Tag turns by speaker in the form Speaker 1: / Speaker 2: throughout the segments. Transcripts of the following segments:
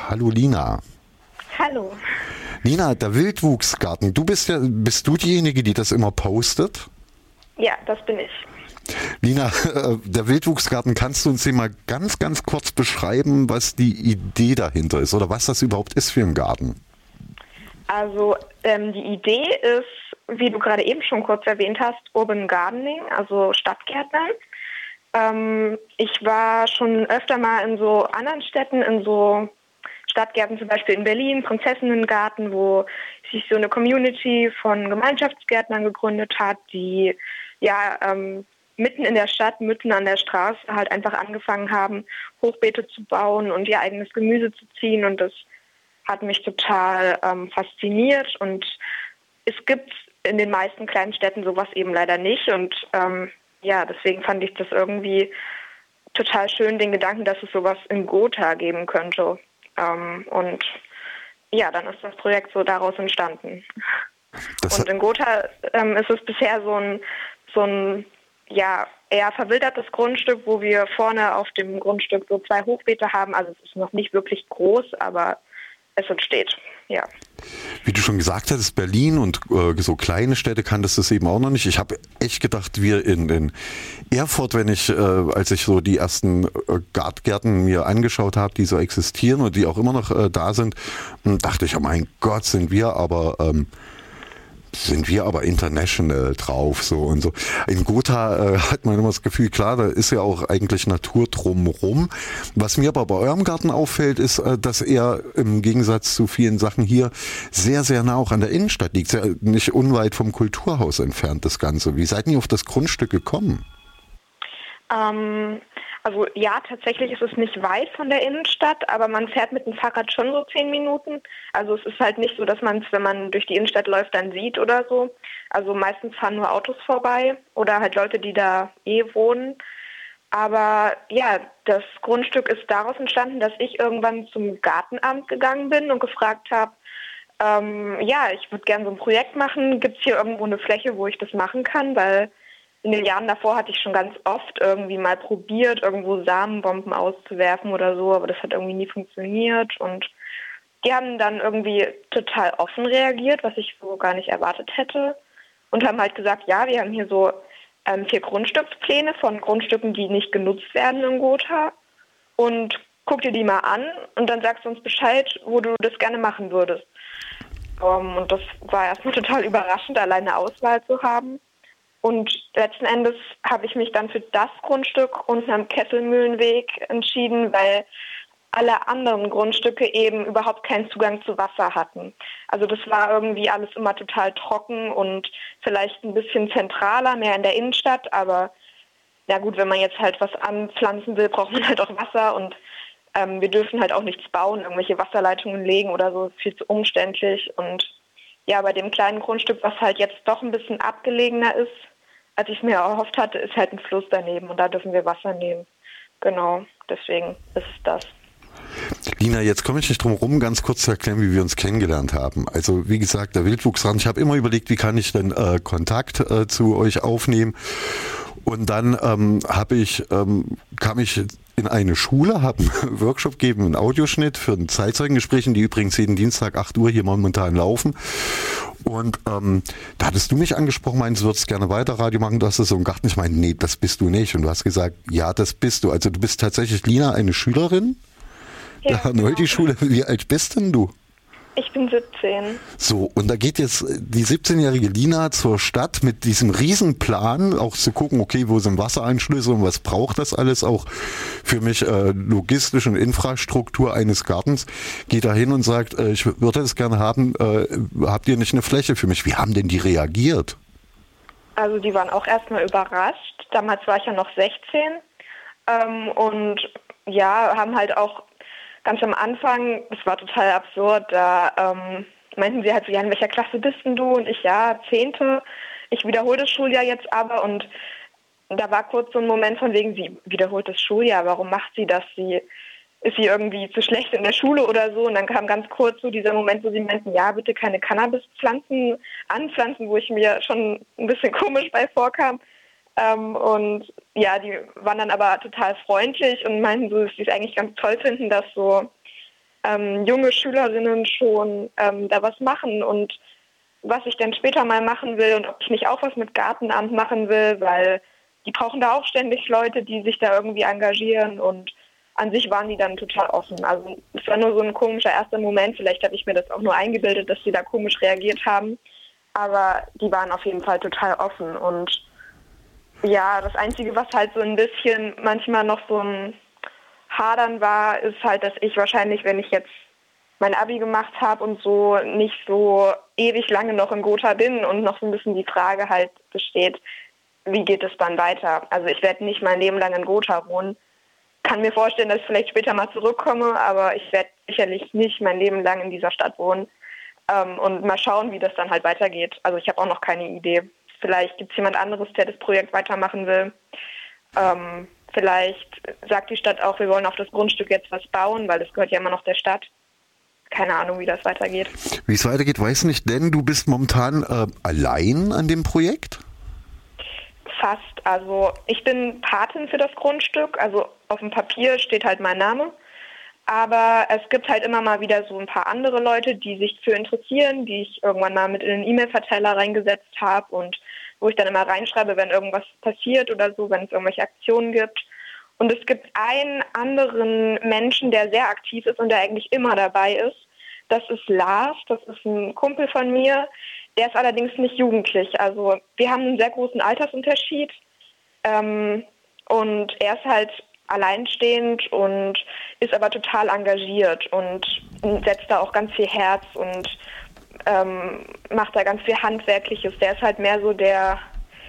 Speaker 1: Hallo Lina.
Speaker 2: Hallo.
Speaker 1: Lina, der Wildwuchsgarten, bist du diejenige, die das immer postet?
Speaker 2: Ja, das bin ich.
Speaker 1: Lina, der Wildwuchsgarten, kannst du uns den mal ganz, ganz kurz beschreiben, was die Idee dahinter ist oder was das überhaupt ist für ein Garten?
Speaker 2: Also die Idee ist, wie du gerade eben schon kurz erwähnt hast, Urban Gardening, also Stadtgärtnern. Ich war schon öfter mal in so anderen Städten, in so Stadtgärten, zum Beispiel in Berlin, Prinzessinnengarten, wo sich so eine Community von Gemeinschaftsgärtnern gegründet hat, die mitten in der Stadt, mitten an der Straße halt einfach angefangen haben, Hochbeete zu bauen und ihr eigenes Gemüse zu ziehen. Und das hat mich total fasziniert. Und es gibt in den meisten kleinen Städten sowas eben leider nicht. Und deswegen fand ich das irgendwie total schön, den Gedanken, dass es sowas in Gotha geben könnte. Und dann ist das Projekt so daraus entstanden. Und in Gotha ist es bisher so ein eher verwildertes Grundstück, wo wir vorne auf dem Grundstück so 2 Hochbeete haben. Also es ist noch nicht wirklich groß, aber es entsteht, ja.
Speaker 1: Wie du schon gesagt hast, Berlin und so kleine Städte kanntest das eben auch noch nicht. Ich habe echt gedacht, wir in Erfurt, als ich so die ersten Gärten mir angeschaut habe, die so existieren und die auch immer noch da sind, dachte ich, oh mein Gott, sind wir aber international drauf, so und so. In Gotha hat man immer das Gefühl, klar, da ist ja auch eigentlich Natur drumherum. Was mir aber bei eurem Garten auffällt, ist, dass er im Gegensatz zu vielen Sachen hier sehr, sehr nah auch an der Innenstadt liegt. Sehr, nicht unweit vom Kulturhaus entfernt, das Ganze. Wie seid ihr auf das Grundstück gekommen?
Speaker 2: Tatsächlich ist es nicht weit von der Innenstadt, aber man fährt mit dem Fahrrad schon so 10 Minuten. Also es ist halt nicht so, dass man es, wenn man durch die Innenstadt läuft, dann sieht oder so. Also meistens fahren nur Autos vorbei oder halt Leute, die da wohnen. Aber ja, das Grundstück ist daraus entstanden, dass ich irgendwann zum Gartenamt gegangen bin und gefragt habe, ich würde gerne so ein Projekt machen. Gibt es hier irgendwo eine Fläche, wo ich das machen kann? Weil in den Jahren davor hatte ich schon ganz oft irgendwie mal probiert, irgendwo Samenbomben auszuwerfen oder so, aber das hat irgendwie nie funktioniert. Und die haben dann irgendwie total offen reagiert, was ich so gar nicht erwartet hätte. Und haben halt gesagt, ja, wir haben hier so 4 Grundstückspläne von Grundstücken, die nicht genutzt werden in Gotha. Und guck dir die mal an und dann sagst du uns Bescheid, wo du das gerne machen würdest. Und das war erstmal total überraschend, alleine Auswahl zu haben. Und letzten Endes habe ich mich dann für das Grundstück unten am Kesselmühlenweg entschieden, weil alle anderen Grundstücke eben überhaupt keinen Zugang zu Wasser hatten. Also das war irgendwie alles immer total trocken und vielleicht ein bisschen zentraler, mehr in der Innenstadt. Aber ja gut, wenn man jetzt halt was anpflanzen will, braucht man halt auch Wasser. Und wir dürfen halt auch nichts bauen, irgendwelche Wasserleitungen legen oder so, viel zu umständlich. Und ja, bei dem kleinen Grundstück, was halt jetzt doch ein bisschen abgelegener ist, als ich es mir erhofft hatte, ist halt ein Fluss daneben und da dürfen wir Wasser nehmen. Genau, deswegen ist es das.
Speaker 1: Lina, jetzt komme ich nicht drum herum, ganz kurz zu erklären, wie wir uns kennengelernt haben. Also wie gesagt, der Wildwuchsgarten, ich habe immer überlegt, wie kann ich denn Kontakt zu euch aufnehmen. Und dann kam ich in eine Schule, habe einen Workshop gegeben, einen Audioschnitt für ein Zeitzeugengespräch, die übrigens jeden Dienstag 8 Uhr hier momentan laufen. Und da hattest du mich angesprochen, meinst, du würdest gerne weiter Radio machen, du hast so einen Garten. Ich meine, nee, das bist du nicht. Und du hast gesagt, ja, das bist du. Also du bist tatsächlich, Lina, eine Schülerin der Arnoldi-Schule. Wie alt bist denn du?
Speaker 2: Ich bin 17.
Speaker 1: So, und da geht jetzt die 17-jährige Lina zur Stadt mit diesem Riesenplan, auch zu gucken, okay, wo sind Wasseranschlüsse und was braucht das alles auch für mich logistische und Infrastruktur eines Gartens, geht da hin und sagt, ich würde das gerne haben, habt ihr nicht eine Fläche für mich? Wie haben denn die reagiert?
Speaker 2: Also die waren auch erstmal überrascht. Damals war ich ja noch 16 und ja, haben halt auch ganz am Anfang, das war total absurd, da meinten sie halt so, ja, in welcher Klasse bist denn du? Und ich, ja, 10. Ich wiederhole das Schuljahr jetzt aber. Und da war kurz so ein Moment von wegen, sie wiederholt das Schuljahr, warum macht sie das? Ist sie irgendwie zu schlecht in der Schule oder so? Und dann kam ganz kurz so dieser Moment, wo sie meinten, ja, bitte keine Cannabispflanzen anpflanzen, wo ich mir schon ein bisschen komisch bei vorkam. Und ja, die waren dann aber total freundlich und meinten so, dass sie es eigentlich ganz toll finden, dass so junge Schülerinnen schon da was machen und was ich dann später mal machen will und ob ich nicht auch was mit Gartenamt machen will, weil die brauchen da auch ständig Leute, die sich da irgendwie engagieren und an sich waren die dann total offen. Also es war nur so ein komischer erster Moment, vielleicht habe ich mir das auch nur eingebildet, dass die da komisch reagiert haben, aber die waren auf jeden Fall total offen und ja, das Einzige, was halt so ein bisschen manchmal noch so ein Hadern war, ist halt, dass ich wahrscheinlich, wenn ich jetzt mein Abi gemacht habe und so, nicht so ewig lange noch in Gotha bin und noch so ein bisschen die Frage halt besteht, wie geht es dann weiter? Also ich werde nicht mein Leben lang in Gotha wohnen. Kann mir vorstellen, dass ich vielleicht später mal zurückkomme, aber ich werde sicherlich nicht mein Leben lang in dieser Stadt wohnen. Und mal schauen, wie das dann halt weitergeht. Also ich habe auch noch keine Idee. Vielleicht gibt es jemand anderes, der das Projekt weitermachen will. Vielleicht sagt die Stadt auch, wir wollen auf das Grundstück jetzt was bauen, weil das gehört ja immer noch der Stadt. Keine Ahnung, wie das weitergeht.
Speaker 1: Wie es weitergeht, weiß nicht, denn du bist momentan allein an dem Projekt?
Speaker 2: Fast. Also ich bin Patin für das Grundstück. Also auf dem Papier steht halt mein Name. Aber es gibt halt immer mal wieder so ein paar andere Leute, die sich dafür interessieren, die ich irgendwann mal mit in den E-Mail-Verteiler reingesetzt habe und wo ich dann immer reinschreibe, wenn irgendwas passiert oder so, wenn es irgendwelche Aktionen gibt. Und es gibt einen anderen Menschen, der sehr aktiv ist und der eigentlich immer dabei ist. Das ist Lars, das ist ein Kumpel von mir. Der ist allerdings nicht jugendlich. Also wir haben einen sehr großen Altersunterschied. Und er ist halt alleinstehend und ist aber total engagiert und setzt da auch ganz viel Herz und macht da ganz viel Handwerkliches. Der ist halt mehr so der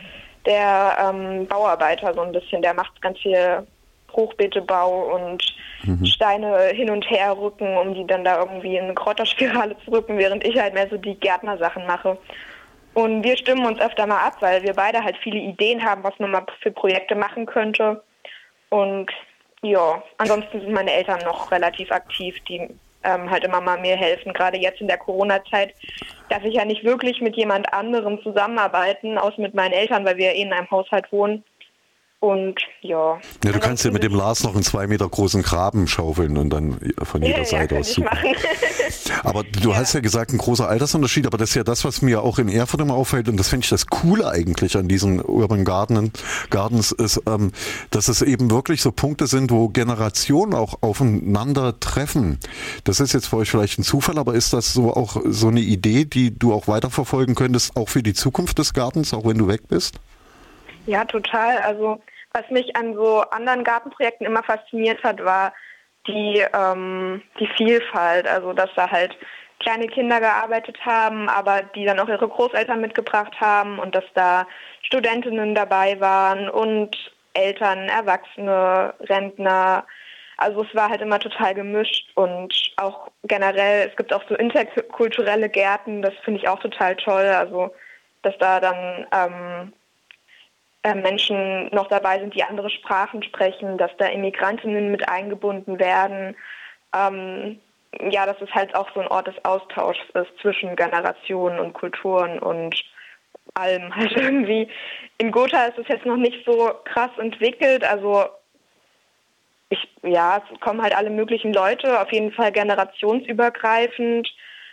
Speaker 2: Bauarbeiter so ein bisschen. Der macht ganz viel Hochbeetebau und Steine hin und her rücken, um die dann da irgendwie in eine Kräuterspirale zu rücken, während ich halt mehr so die Gärtnersachen mache. Und wir stimmen uns öfter mal ab, weil wir beide halt viele Ideen haben, was man mal für Projekte machen könnte. Und ja, ansonsten sind meine Eltern noch relativ aktiv, die halt immer mal mir helfen. Gerade jetzt in der Corona-Zeit darf ich ja nicht wirklich mit jemand anderem zusammenarbeiten, außer mit meinen Eltern, weil wir in einem Haushalt wohnen. Und ja.
Speaker 1: Ja, du kannst ja mit dem Lars noch einen 2 Meter großen Graben schaufeln und dann von jeder Seite aus.
Speaker 2: Super.
Speaker 1: Aber du hast ja gesagt, ein großer Altersunterschied, aber das ist ja das, was mir auch in Erfurt immer auffällt und das finde ich das Coole eigentlich an diesen Urban Gardens ist, dass es eben wirklich so Punkte sind, wo Generationen auch aufeinander treffen. Das ist jetzt für euch vielleicht ein Zufall, aber ist das so auch so eine Idee, die du auch weiterverfolgen könntest, auch für die Zukunft des Gartens, auch wenn du weg bist?
Speaker 2: Ja, total. Also was mich an so anderen Gartenprojekten immer fasziniert hat, war die Vielfalt. Also dass da halt kleine Kinder gearbeitet haben, aber die dann auch ihre Großeltern mitgebracht haben und dass da Studentinnen dabei waren und Eltern, Erwachsene, Rentner. Also es war halt immer total gemischt und auch generell, es gibt auch so interkulturelle Gärten, das finde ich auch total toll. Also dass da dann Menschen noch dabei sind, die andere Sprachen sprechen, dass da Immigrantinnen mit eingebunden werden. Ja, dass es halt auch so ein Ort des Austauschs ist zwischen Generationen und Kulturen und allem halt irgendwie. In Gotha ist es jetzt noch nicht so krass entwickelt, also es kommen halt alle möglichen Leute, auf jeden Fall generationsübergreifend.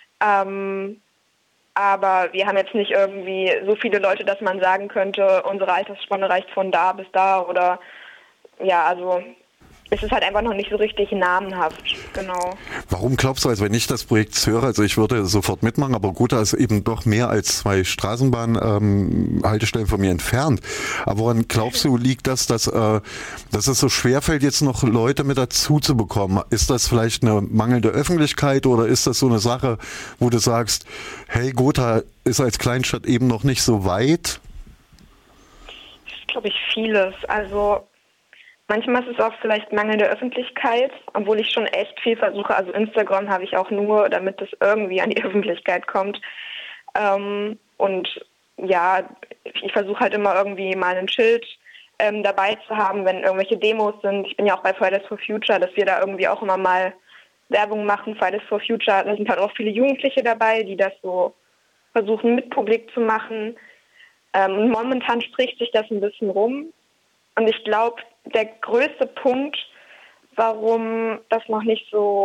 Speaker 2: Aber wir haben jetzt nicht irgendwie so viele Leute, dass man sagen könnte, unsere Altersspanne reicht von da bis da oder ja, also es ist halt einfach noch nicht so richtig namenhaft, genau.
Speaker 1: Warum glaubst du, also wenn ich das Projekt höre, also ich würde sofort mitmachen, aber Gotha ist eben doch mehr als 2 Straßenbahnhaltestellen von mir entfernt. Aber woran glaubst du, liegt das, dass es so schwerfällt, jetzt noch Leute mit dazu zu bekommen? Ist das vielleicht eine mangelnde Öffentlichkeit oder ist das so eine Sache, wo du sagst, hey, Gotha ist als Kleinstadt eben noch nicht so weit?
Speaker 2: Das ist, glaube ich, vieles. Also manchmal ist es auch vielleicht mangelnde Öffentlichkeit, obwohl ich schon echt viel versuche. Also Instagram habe ich auch nur, damit es irgendwie an die Öffentlichkeit kommt. Und ja, ich versuche halt immer irgendwie mal ein Schild dabei zu haben, wenn irgendwelche Demos sind. Ich bin ja auch bei Fridays for Future, dass wir da irgendwie auch immer mal Werbung machen. Fridays for Future, da sind halt auch viele Jugendliche dabei, die das so versuchen mit publik zu machen. Momentan spricht sich das ein bisschen rum. Und ich glaube, der größte Punkt, warum das noch nicht so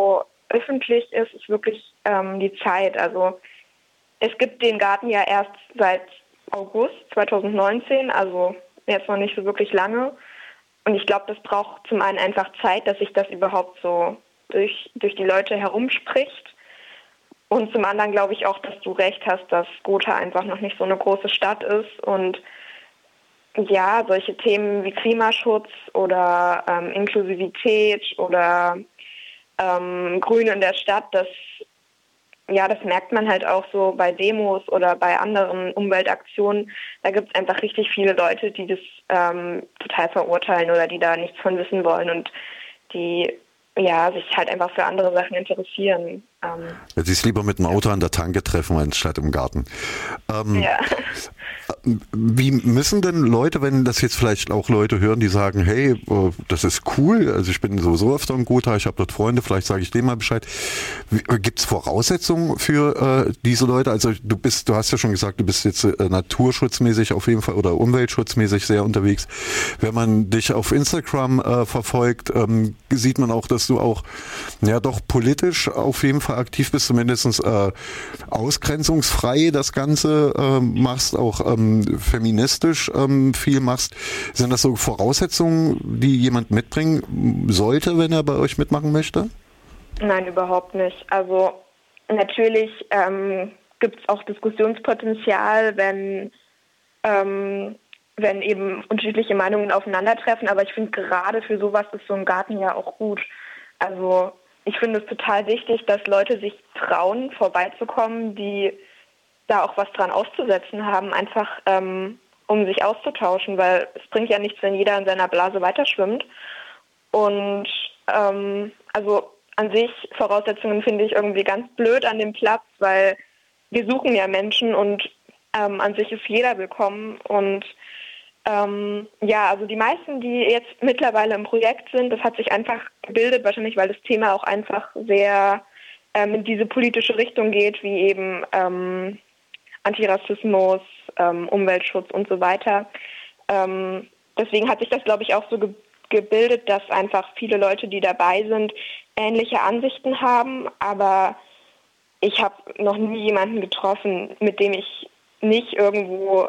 Speaker 2: öffentlich ist, ist wirklich die Zeit. Also es gibt den Garten ja erst seit August 2019, also jetzt noch nicht so wirklich lange. Und ich glaube, das braucht zum einen einfach Zeit, dass sich das überhaupt so durch die Leute herumspricht. Und zum anderen glaube ich auch, dass du recht hast, dass Gotha einfach noch nicht so eine große Stadt ist. Und ja, solche Themen wie Klimaschutz oder Inklusivität oder Grün in der Stadt, das merkt man halt auch so bei Demos oder bei anderen Umweltaktionen. Da gibt es einfach richtig viele Leute, die das total verurteilen oder die da nichts von wissen wollen und die sich halt einfach für andere Sachen interessieren.
Speaker 1: Ja, sich lieber mit dem Auto an der Tanke treffen, anstatt im Garten. Wie müssen denn Leute, wenn das jetzt vielleicht auch Leute hören, die sagen, hey, das ist cool, also ich bin sowieso öfter in Gotha, ich habe dort Freunde, vielleicht sage ich denen mal Bescheid. Gibt es Voraussetzungen für diese Leute? Also du hast ja schon gesagt, du bist jetzt naturschutzmäßig auf jeden Fall oder umweltschutzmäßig sehr unterwegs. Wenn man dich auf Instagram verfolgt, sieht man auch, dass du auch doch politisch auf jeden Fall aktiv bist, zumindest ausgrenzungsfrei das Ganze machst, auch feministisch viel machst. Sind das so Voraussetzungen, die jemand mitbringen sollte, wenn er bei euch mitmachen möchte?
Speaker 2: Nein, überhaupt nicht. Also natürlich gibt es auch Diskussionspotenzial, wenn eben unterschiedliche Meinungen aufeinandertreffen, aber ich finde gerade für sowas ist so ein Garten ja auch gut. Also ich finde es total wichtig, dass Leute sich trauen, vorbeizukommen, die da auch was dran auszusetzen haben, einfach um sich auszutauschen, weil es bringt ja nichts, wenn jeder in seiner Blase weiterschwimmt. Und also an sich Voraussetzungen finde ich irgendwie ganz blöd an dem Platz, weil wir suchen ja Menschen und an sich ist jeder willkommen. Und also die meisten, die jetzt mittlerweile im Projekt sind, das hat sich einfach gebildet, wahrscheinlich weil das Thema auch einfach sehr in diese politische Richtung geht, wie eben Antirassismus, Umweltschutz und so weiter. Deswegen hat sich das, glaube ich, auch so gebildet, dass einfach viele Leute, die dabei sind, ähnliche Ansichten haben. Aber ich habe noch nie jemanden getroffen, mit dem ich nicht irgendwo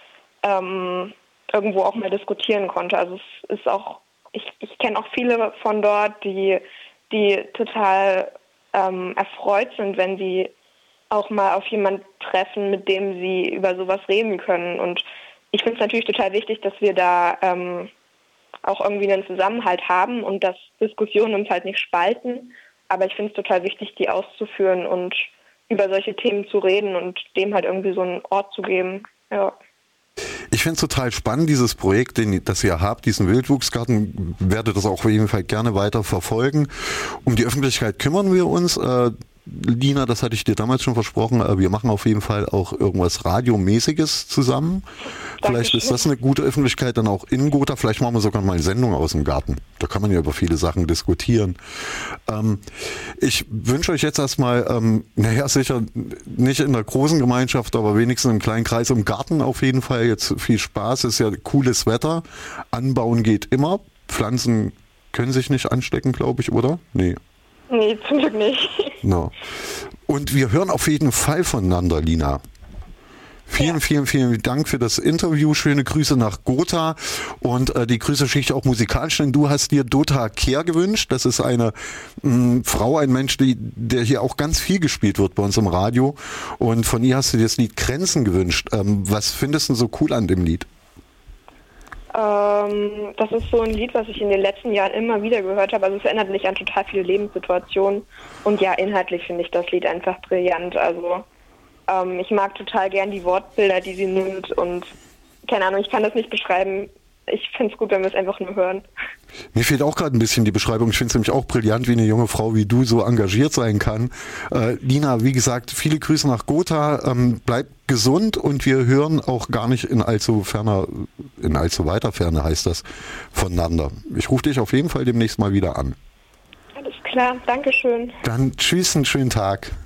Speaker 2: auch mal diskutieren konnte. Also es ist auch, ich kenne auch viele von dort, die total erfreut sind, wenn sie auch mal auf jemanden treffen, mit dem sie über sowas reden können. Und ich finde es natürlich total wichtig, dass wir da auch irgendwie einen Zusammenhalt haben und dass Diskussionen uns halt nicht spalten. Aber ich finde es total wichtig, die auszuführen und über solche Themen zu reden und dem halt irgendwie so einen Ort zu geben. Ja.
Speaker 1: Ich finde es total spannend, dieses Projekt, das ihr habt, diesen Wildwuchsgarten, werde das auch auf jeden Fall gerne weiter verfolgen. Um die Öffentlichkeit kümmern wir uns. Lina, das hatte ich dir damals schon versprochen, wir machen auf jeden Fall auch irgendwas Radiomäßiges zusammen. Vielleicht ist das eine gute Öffentlichkeit dann auch in Gotha. Vielleicht machen wir sogar mal eine Sendung aus dem Garten. Da kann man ja über viele Sachen diskutieren. Ich wünsche euch jetzt erstmal, sicher nicht in der großen Gemeinschaft, aber wenigstens im kleinen Kreis im Garten auf jeden Fall jetzt viel Spaß. Es ist ja cooles Wetter. Anbauen geht immer. Pflanzen können sich nicht anstecken, glaube ich, oder? Nee,
Speaker 2: zum Glück nicht.
Speaker 1: No. Und wir hören auf jeden Fall voneinander, Lina. Vielen Dank für das Interview. Schöne Grüße nach Gotha. Und die Grüße schicke ich auch musikalisch, denn du hast dir Dota Kehr gewünscht. Das ist eine Frau, ein Mensch, der hier auch ganz viel gespielt wird bei uns im Radio. Und von ihr hast du dir das Lied Grenzen gewünscht. Was findest du so cool an dem Lied?
Speaker 2: Das ist so ein Lied, was ich in den letzten Jahren immer wieder gehört habe. Also es erinnert mich an total viele Lebenssituationen. Und ja, inhaltlich finde ich das Lied einfach brillant. Also ich mag total gern die Wortbilder, die sie nimmt. Und keine Ahnung, ich kann das nicht beschreiben. Ich finde es gut, wenn wir es einfach nur hören.
Speaker 1: Mir fehlt auch gerade ein bisschen die Beschreibung. Ich finde es nämlich auch brillant, wie eine junge Frau wie du so engagiert sein kann. Lina, wie gesagt, viele Grüße nach Gotha. Bleib gesund und wir hören auch gar nicht in allzu weiter Ferne heißt das, voneinander. Ich rufe dich auf jeden Fall demnächst mal wieder an.
Speaker 2: Alles klar, Dankeschön.
Speaker 1: Dann tschüss, einen schönen Tag.